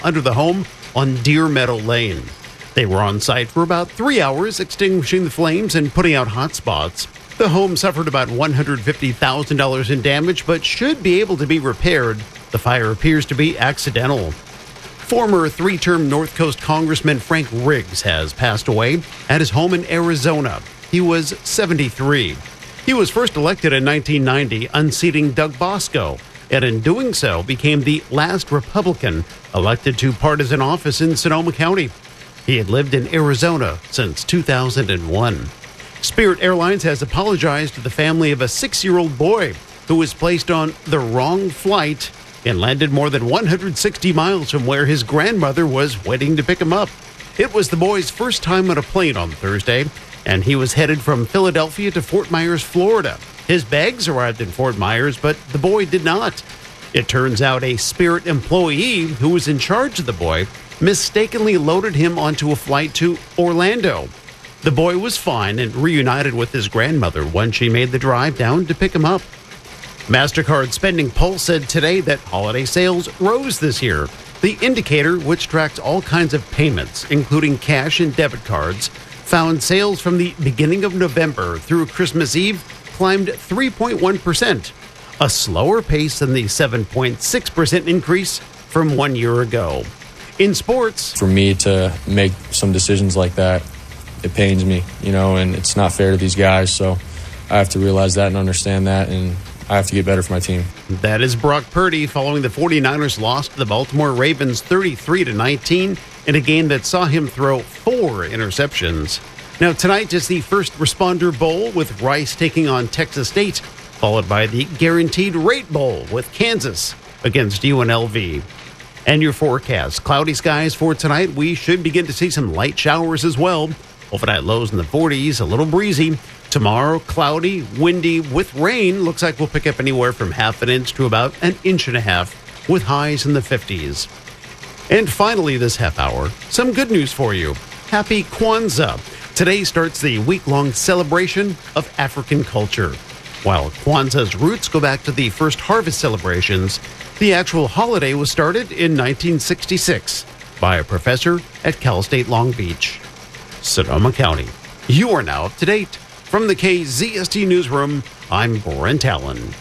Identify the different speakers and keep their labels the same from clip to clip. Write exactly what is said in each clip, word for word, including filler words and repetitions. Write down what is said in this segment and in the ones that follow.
Speaker 1: under the home on Deer Meadow Lane. They were on site for about three hours, extinguishing the flames and putting out hot spots. The home suffered about one hundred fifty thousand dollars in damage, but should be able to be repaired. The fire appears to be accidental. Former three-term North Coast Congressman Frank Riggs has passed away at his home in Arizona. He was seventy-three. He was first elected in nineteen ninety, unseating Doug Bosco, and in doing so became the last Republican elected to partisan office in Sonoma County. He had lived in Arizona since two thousand one. Spirit Airlines has apologized to the family of a six-year-old boy who was placed on the wrong flight and landed more than one hundred sixty miles from where his grandmother was waiting to pick him up. It was the boy's first time on a plane on Thursday, and he was headed from Philadelphia to Fort Myers, Florida. His bags arrived in Fort Myers, but the boy did not. It turns out a Spirit employee who was in charge of the boy mistakenly loaded him onto a flight to Orlando. The boy was fine and reunited with his grandmother when she made the drive down to pick him up. MasterCard Spending Pulse said today that holiday sales rose this year. The indicator, which tracks all kinds of payments, including cash and debit cards, found sales from the beginning of November through Christmas Eve climbed three point one percent, a slower pace than the seven point six percent increase from one year ago. In sports,
Speaker 2: for me to make some decisions like that, it pains me, you know, and it's not fair to these guys. So I have to realize that and understand that, and I have to get better for my team.
Speaker 1: That is Brock Purdy following the 49ers loss to the Baltimore Ravens thirty-three to nineteen in a game that saw him throw four interceptions. Now tonight is the First Responder Bowl with Rice taking on Texas State, followed by the Guaranteed Rate Bowl with Kansas against U N L V. And your forecast, cloudy skies for tonight. We should begin to see some light showers as well. Overnight lows in the forties, a little breezy. Tomorrow, cloudy, windy with rain. Looks like we'll pick up anywhere from half an inch to about an inch and a half with highs in the fifties. And finally this half hour, some good news for you. Happy Kwanzaa. Today starts the week-long celebration of African culture. While Kwanzaa's roots go back to the first harvest celebrations, the actual holiday was started in nineteen sixty-six by a professor at Cal State Long Beach. Sonoma County. You are now up to date. From the K Z S T Newsroom, I'm Brent Allen.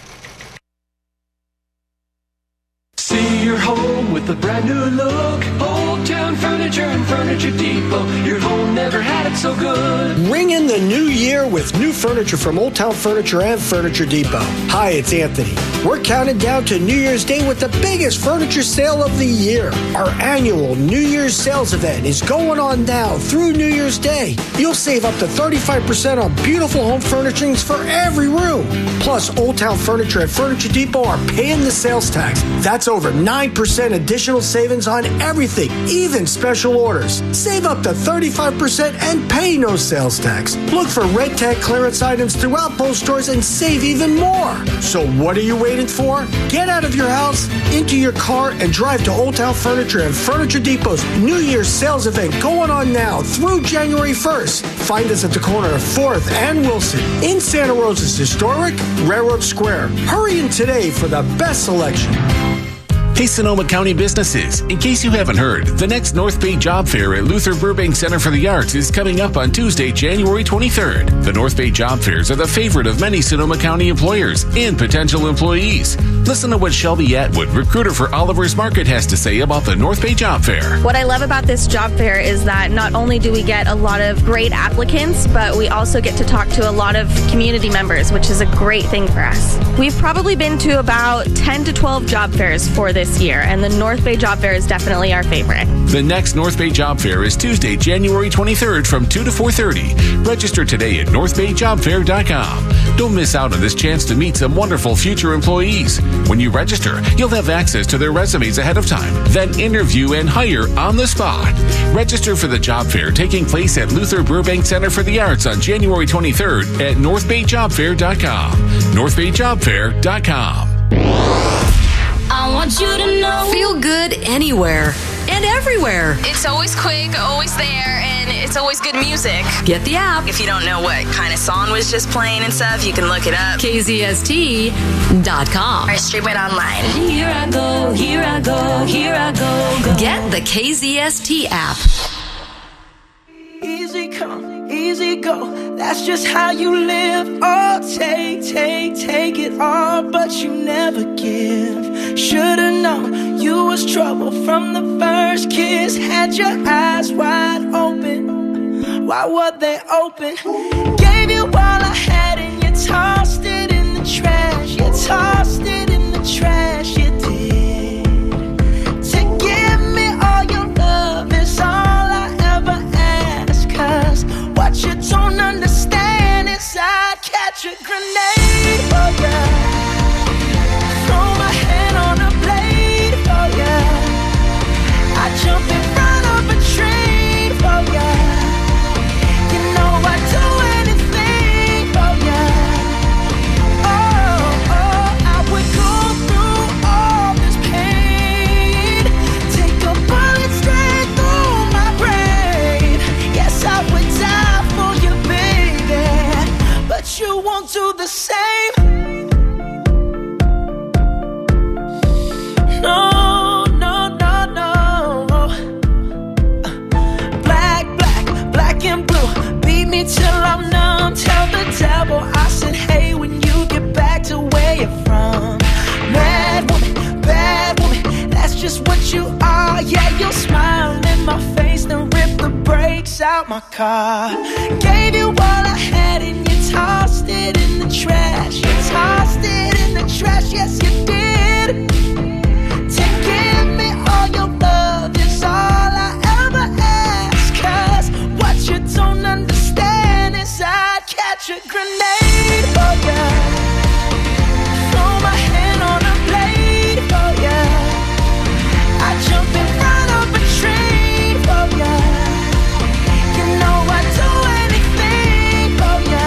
Speaker 3: See your home with a brand new look. Old Town Furniture and Furniture Depot. Your home never had it so good.
Speaker 4: Ring in the new year with new furniture from Old Town Furniture and Furniture Depot. Hi, it's Anthony. We're counting down to New Year's Day with the biggest furniture sale of the year. Our annual New Year's sales event is going on now through New Year's Day. You'll save up to thirty-five percent on beautiful home furnishings for every room. Plus, Old Town Furniture and Furniture Depot are paying the sales tax. That's over nine percent additional savings on everything, even special orders. Save up to thirty-five percent and pay no sales tax. Look for red tag clearance items throughout both stores and save even more. So what are you waiting for? Get out of your house, into your car, and drive to Old Town Furniture and Furniture Depot's New Year's sales event going on now through January first. Find us at the corner of fourth and Wilson in Santa Rosa's historic Railroad Square. Hurry in today for the best selection.
Speaker 5: Hey, Sonoma County businesses. In case you haven't heard, the next North Bay Job Fair at Luther Burbank Center for the Arts is coming up on Tuesday, January twenty-third. The North Bay Job Fairs are the favorite of many Sonoma County employers and potential employees. Listen to what Shelby Atwood, recruiter for Oliver's Market, has to say about the North Bay Job Fair.
Speaker 6: What I love about this job fair is that not only do we get a lot of great applicants, but we also get to talk to a lot of community members, which is a great thing for us. We've probably been to about ten to twelve job fairs for this year, and the North Bay Job Fair is definitely our favorite.
Speaker 5: The next North Bay Job Fair is Tuesday, January twenty-third from two to four thirty. Register today at north bay job fair dot com. Don't miss out on this chance to meet some wonderful future employees. When you register, you'll have access to their resumes ahead of time, then interview and hire on the spot. Register for the job fair taking place at Luther Burbank Center for the Arts on January twenty-third at north bay job fair dot com. north bay job fair dot com.
Speaker 7: I want you to know. Feel good anywhere and everywhere. everywhere.
Speaker 8: It's always quick, always there, and it's always good music.
Speaker 7: Get the app.
Speaker 8: If you don't know what kind of song was just playing and stuff, you can look it up.
Speaker 7: K Z S T dot com.
Speaker 8: Or stream it online.
Speaker 9: Here I go, here I go, here I go, go.
Speaker 7: Get the K Z S T app.
Speaker 10: Easy come, easy go. That's just how you live. Oh, take, take, take it all, but you never give. Should've known you was trouble from the first kiss. Had your eyes wide open. Why were they open? Gave you all I had and you tossed it in the trash. You tossed it in the trash, you did. To give me all your love is all I ever ask. Cause what you don't understand is I'd catch a grenade for ya. Throw my hand on a blade for ya. I jump in front of a train for ya. You know I'd do anything for ya. Oh, oh, I would go through all this pain. Take a bullet straight through my brain. Yes, I would die for you, baby, but you won't do the same. No, no, no, no. Black, black, black and blue. Beat me till I'm numb. Tell the devil I said, hey, when you get back to where you're from. Mad woman, bad woman, that's just what you are. Yeah, you'll smile in my face, then rip the brakes out my car. Gave you all I had and you tossed it in the trash. You tossed it in the trash, yes you did. To give me all your love is all I ever ask. Cause what you don't understand is I'd catch a grenade for ya. Throw my hand on a blade for ya. I jump in front of a train for ya. You know I'd do anything for ya.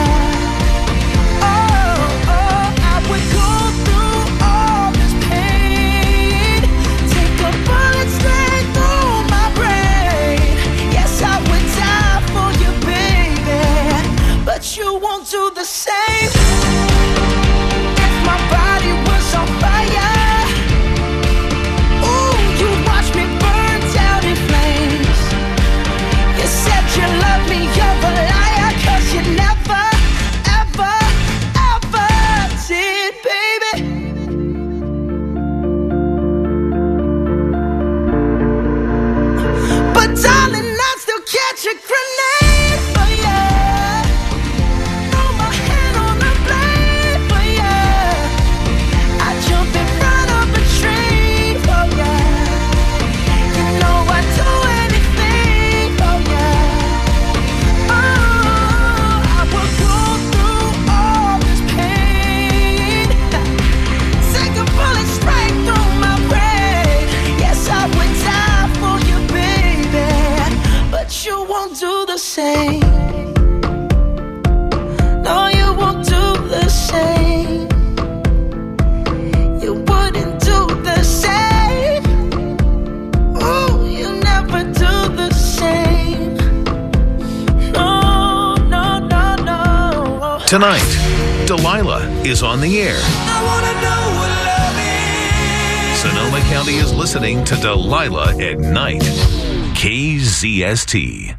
Speaker 10: Oh, oh, I would go through all this pain. Take a bullet straight through my brain. Yes, I would die for you, baby, but you won't do the same. If my body was on fire, ooh, you watch me burn down in flames. You said you love me, you're a liar, cause you never, ever, ever did, baby. But darling, I'd still catch a grenade for ya. Throw my hand on a blade for ya. I jump in front of a train for ya. You know I'd do anything for ya. Oh, I would go through all this pain. Take a bullet straight through my brain. Yes, I would die for you, baby, but you won't do the same. No, you won't do the same. You wouldn't do the same. Oh, you never do the same. No, no, no, no.
Speaker 11: Tonight, Delilah is on the air.
Speaker 10: I wanna know what love is.
Speaker 11: Sonoma County is listening to Delilah at night. K Z S T.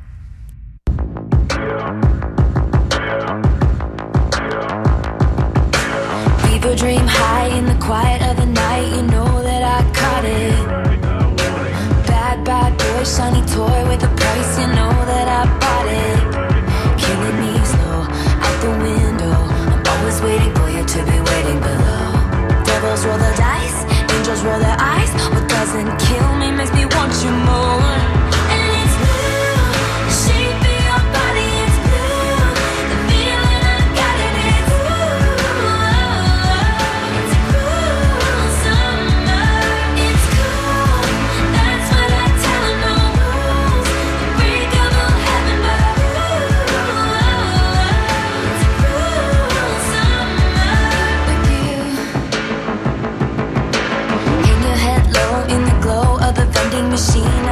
Speaker 9: Fever dream high in the quiet of the night. You know that I caught it. Bad, bad boy, shiny toy with a price. You know that I bought it. Killing me slow, out the window. I'm always waiting for you to be waiting below. Devils roll the dice, angels roll their eyes. What doesn't kill me makes me want you more. And it's blue, the shape of your body is blue. The feeling I got it is blue. It's cool summer, it's cool. That's what I tell 'em, no rules. The break of all heaven, but ooh, it's cool summer with you. In your head low, in the glow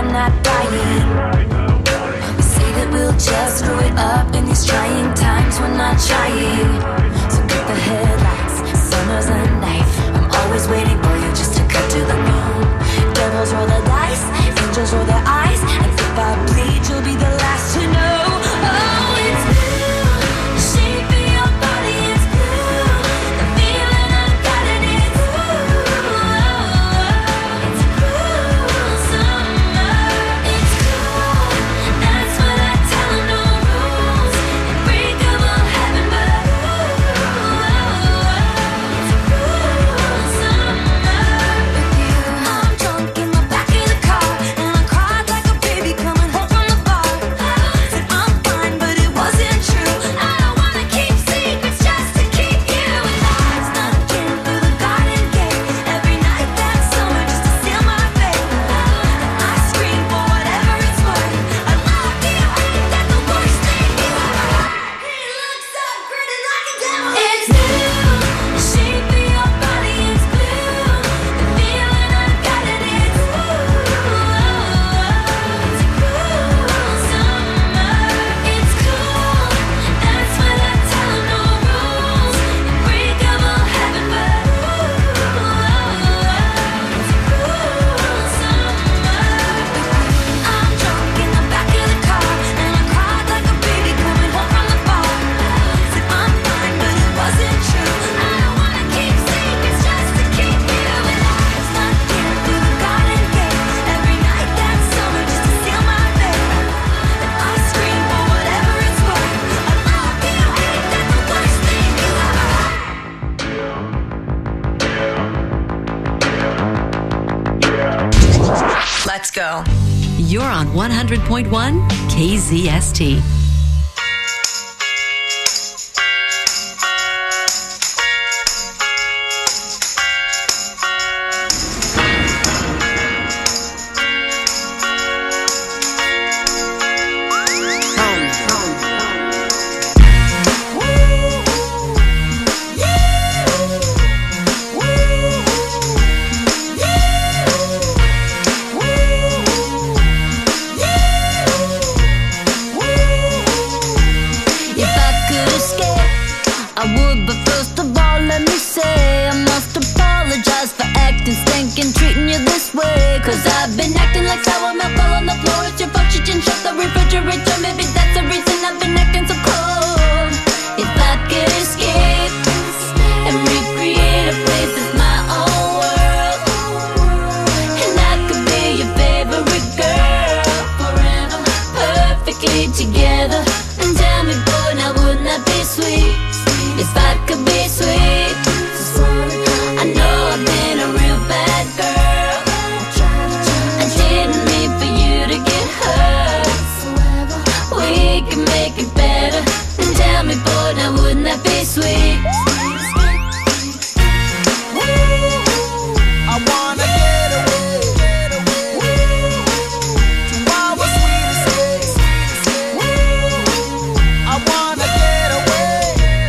Speaker 9: I'm not dying. We say that we'll just screw it up in these trying times. We're not trying. So get the headlights, summer's a knife. I'm always waiting for you just to cut to the bone. Devils roll the dice, angels roll their eyes, and if I bleed, you'll be the last to know. Oh, it's blue, the shape of your body is blue. The feeling I've got it is blue. It's cool summer, it's cool. That's what I tell 'em, no rules. And break 'em all heaven, but it's cool summer with you. I'm drunk in the back of the car, and I cried like a baby coming home from the bar. Said I'm fine, but it wasn't true. I don't wanna keep secrets just to keep you alive. Snuck in through the garden gate every night that summer just to seal my fate. And I scream for whatever it's worth. I love you, ain't that the worst thing you ever heard? He looks so pretty like a devil. It's blue, the shape of your body is blue. The feeling I've got it is blue. It's cool summer, it's cool. That's what I tell 'em, no rules. And break 'em all heaven, but it's cool summer. I'm drunk in the back of the car, and I cried like a baby coming home from the bar. Said I'm fine, but it wasn't true. I don't wanna keep secrets just to keep you alive. Snuck in through the garden gate every night that summer just to seal my fate. And I scream for whatever it's worth. I love you, ain't that the worst thing you ever heard?
Speaker 7: Let's go. You're on one hundred point one K Z S T.
Speaker 9: If I could escape, I would, but first of all, let me say I must apologize for acting stinking, treating you this way. Cause I've been acting like sour milk all on the floor. It's your fault you didn't shut the refrigerator. Maybe that's the reason I've been acting so cold. If I could escape and recreate a place that's my own world, and I could be your favorite girl forever, perfectly together. And tell me, boy, now wouldn't that be sweet? If I could be sweet, I know I've been a real bad girl. I didn't mean for you to get hurt. We can make it better. And tell me, boy, now wouldn't that be sweet?
Speaker 10: I wanna get away to our sweet escape. I wanna get away,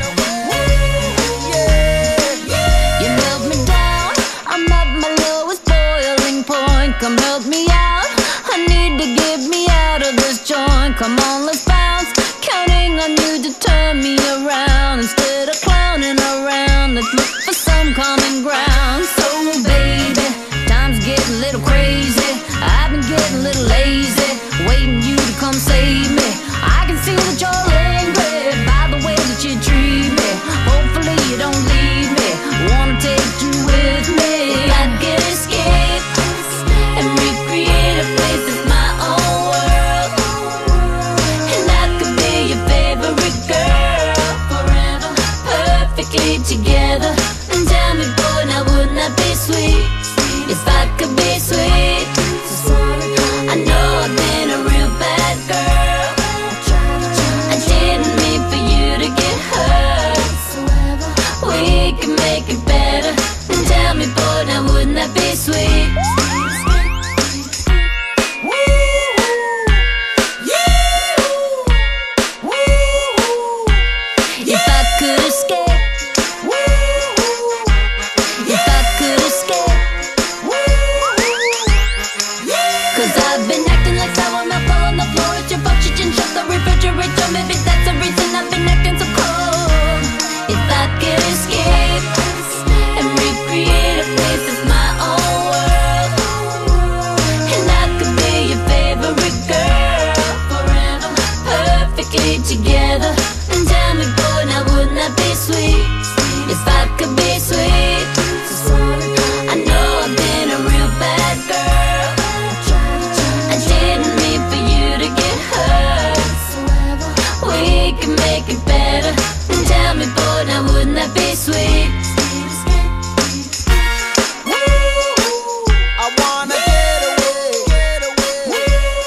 Speaker 10: yeah.
Speaker 9: You melt me down, I'm at my lowest boiling point. Come help me out, I need to get me out of this joint. Come on, let's bounce, counting on you to turn me around. Instead of clowning around, let's look for some common ground. So baby, time's getting a little crazy. I've been getting a little lazy, waiting you to come save me. I can see that you're angry by the way that you treat me. Hopefully you don't leave me, wanna take you with me. If I could escape and recreate a place that's my own world, acting like sour milk fell on the floor. It's your fault you didn't shut the refrigerator. Maybe that's the reason I've been acting so cold. If I could escape and recreate a place that's my own world, and I could be your favorite girl forever, perfectly together. And tell me, boy, now wouldn't that be sweet? If I could be sweet. I know I've been a real bad girl. I didn't mean for you to get hurt. We can make it better. And tell me, boy, now wouldn't that be sweet?
Speaker 10: I wanna get away, get away.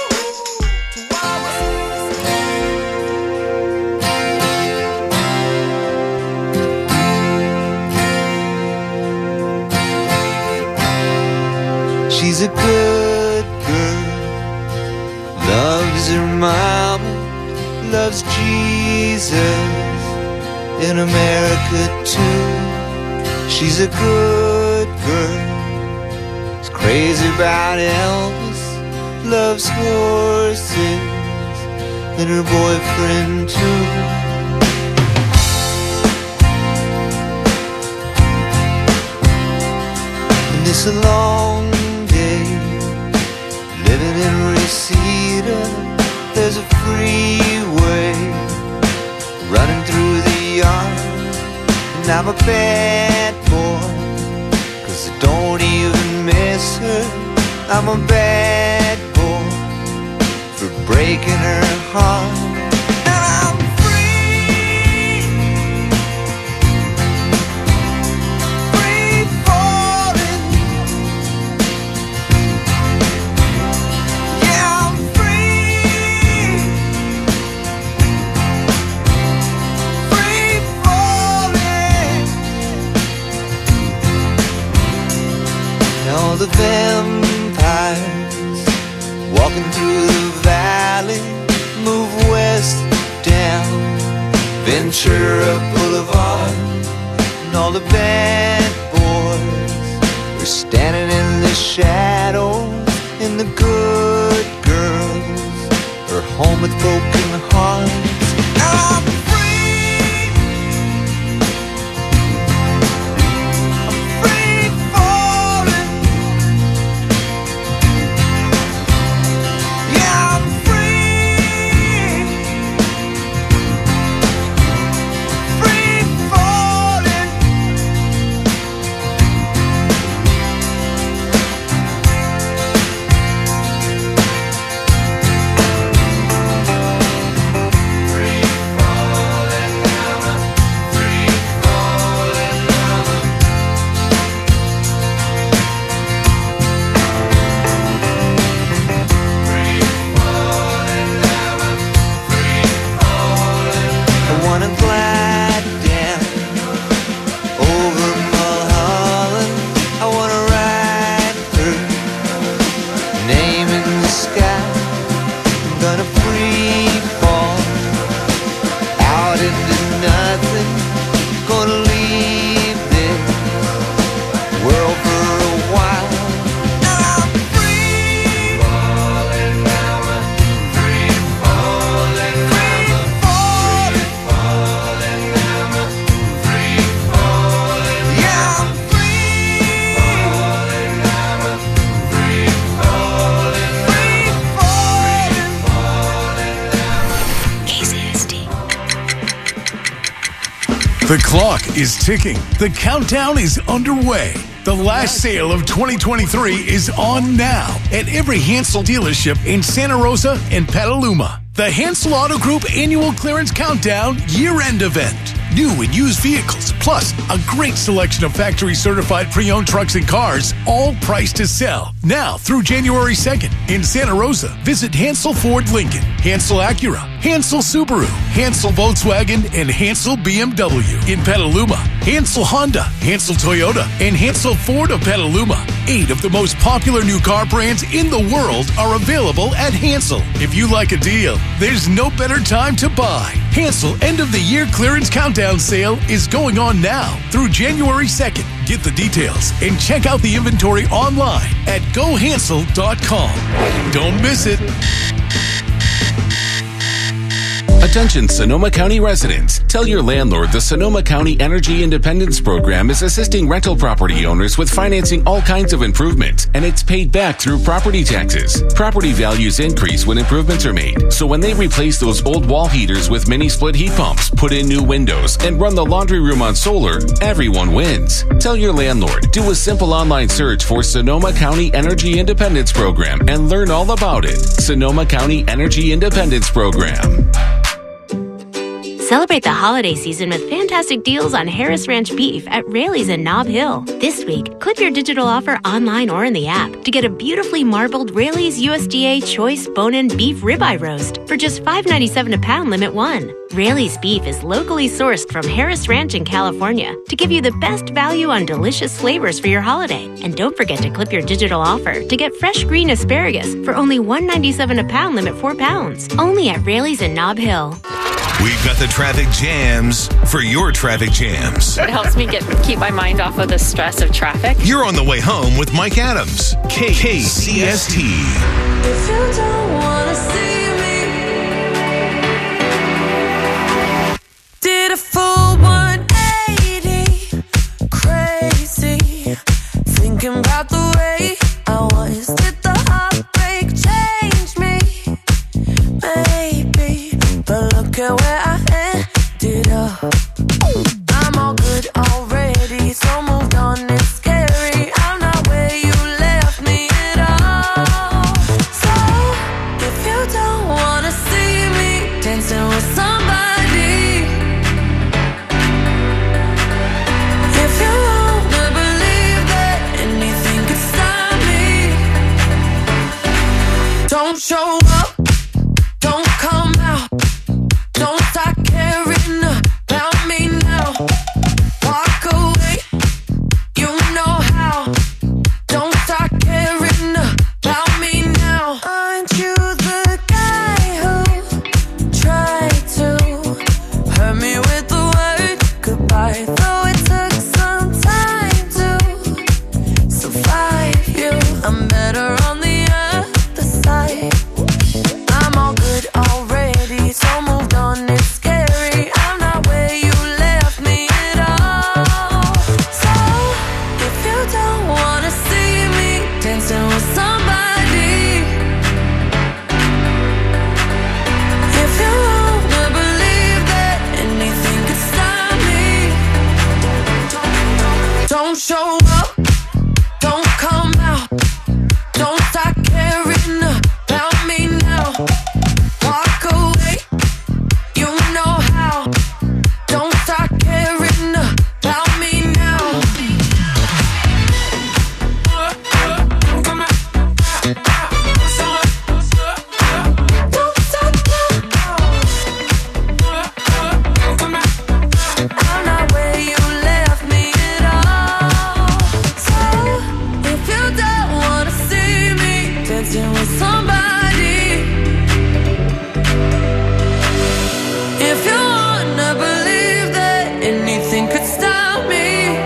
Speaker 12: She's a good girl, loves her mama, loves Jesus, in America too. She's a good girl, is crazy about Elvis, loves horses, and her boyfriend too. And it's a long living in Reseda, there's a freeway running through the yard. And I'm a bad boy, cause I don't even miss her. I'm a bad boy for breaking her heart. And I'm free, free falling. All the vampires walking through the valley move west down Ventura Boulevard. And all the bad boys are standing in the shadows, and the good girls are home with broken hearts. I'm
Speaker 13: The clock is ticking. The countdown is underway. The last sale of twenty twenty-three is on now at every Hansel dealership in Santa Rosa and Petaluma. The Hansel Auto Group Annual Clearance Countdown Year-End Event. New and used vehicles, plus a great selection of factory-certified pre-owned trucks and cars, all priced to sell. Now through January second in Santa Rosa, visit Hansel Ford Lincoln, Hansel Acura, Hansel Subaru, Hansel Volkswagen, and Hansel B M W. In Petaluma, Hansel Honda, Hansel Toyota, and Hansel Ford of Petaluma. Eight of the most popular new car brands in the world are available at Hansel. If you like a deal, there's no better time to buy. Hansel End of the Year Clearance Countdown Sale is going on now through January second. Get the details and check out the inventory online at go hansel dot com. Don't miss it.
Speaker 5: Attention Sonoma County residents. Tell your landlord the Sonoma County Energy Independence Program is assisting rental property owners with financing all kinds of improvements, and it's paid back through property taxes. Property values increase when improvements are made, so when they replace those old wall heaters with mini split heat pumps, put in new windows, and run the laundry room on solar, everyone wins. Tell your landlord, do a simple online search for Sonoma County Energy Independence Program and learn all about it. Sonoma County Energy Independence Program.
Speaker 14: Celebrate the holiday season with fantastic deals on Harris Ranch beef at Raley's in Nob Hill. This week, clip your digital offer online or in the app to get a beautifully marbled Raley's U S D A Choice Bone-In Beef Ribeye Roast for just five dollars and ninety-seven cents a pound, limit one. Raley's beef is locally sourced from Harris Ranch in California to give you the best value on delicious flavors for your holiday. And don't forget to clip your digital offer to get fresh green asparagus for only one dollar and ninety-seven cents a pound, limit four pounds. Only at Raley's in Nob Hill.
Speaker 11: We've got the traffic jams for your traffic jams.
Speaker 15: It helps me get keep my mind off of the stress of traffic.
Speaker 11: You're on the way home with Mike Adams, K C S T.
Speaker 10: If you don't wanna see me, did a full one eighty, crazy, thinking about the way I was. Did the heartbreak change me? Maybe, but look at where I ended up. I'm all good already, so moved on. It's scary. I'm not where you left me at all. So if you don't wanna see me dancing with somebody, if you wanna believe that anything could stop me, don't show up, don't come out, don't start caring about me now. Walk away, you know how. Don't start caring about me now. Aren't you the guy who tried to hurt me with the word goodbye? Though it took some time to survive you, I'm better on the other side. I'm all good already, so moved on. It's scary. I'm not where you left me at all. So if you don't wanna see me dancing with somebody, if you wanna believe that anything could stop me, don't show up, don't come out, don't start caring about me now. Walk away, you know how. Don't start caring about me now. Don't stop now. I'm not where you left me at all. So if you don't wanna see me dancing with somebody, if you wanna believe that anything could stop me,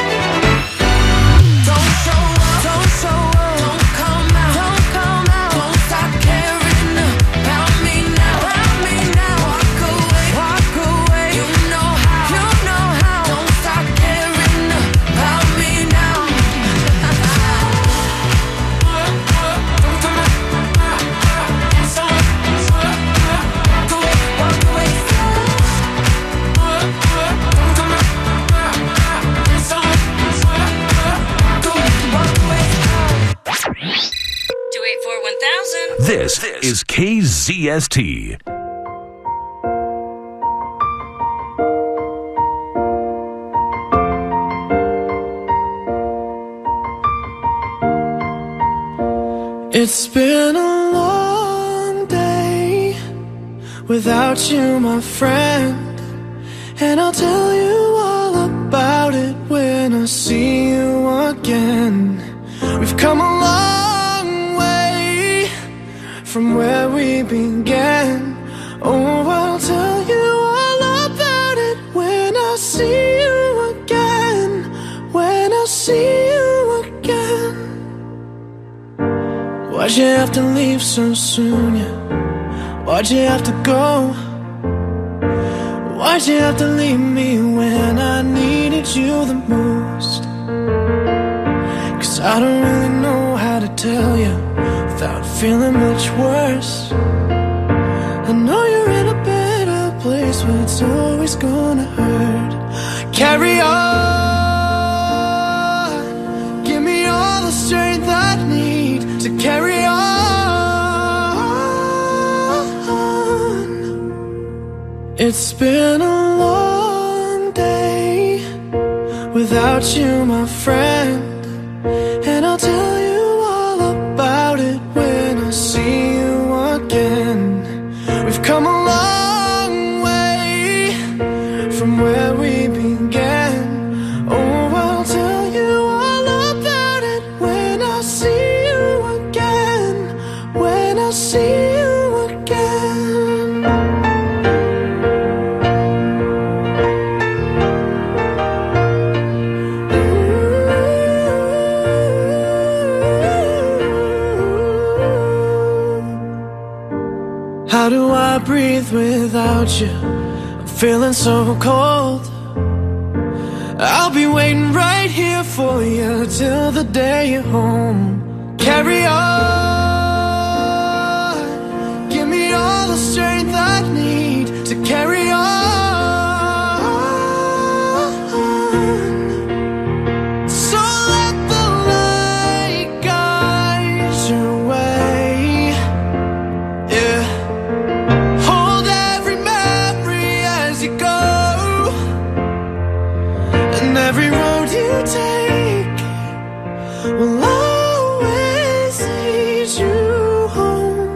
Speaker 10: don't show up, don't show up, don't come out, don't come out, don't stop caring about me now, about me now. Walk away, walk away, you know how, you know how. Don't stop caring about me now. Walk away.
Speaker 8: two eight four one thousand.
Speaker 11: This is K Z S T.
Speaker 10: It's been a long day without you, my friend, and I'll tell you all about it when I see you again. We've come a long way from where we began. Oh, I'll tell you all about it when I see you again. When Why'd you have to leave so soon, yeah? Why'd you have to go? Why'd you have to leave me when I needed you the most? Cause I don't really know how to tell you without feeling much worse. I know you're in a better place, but it's always gonna hurt. Carry on, give me all the strength I need to carry on. It's been a long day without you, my friend, and I'll tell you all about it when I see you again. We've come a long way from where we began. Oh, I'll tell you all about it when I see you again. When I see you again. How do I breathe without you? I'm feeling so cold. I'll be waiting right here for you till the day you're home. Carry on, give me all the strength I need to carry on. So let the light guide your way. Yeah. Hold every memory as you go, and every road you take will always lead you home.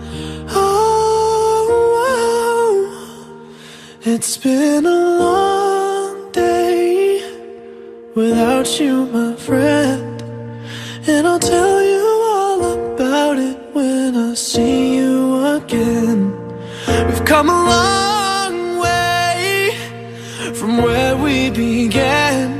Speaker 10: Oh, oh. It's been a long day without you, my friend, and I'll tell you all about it when I see you again. We've come a long way from where we began.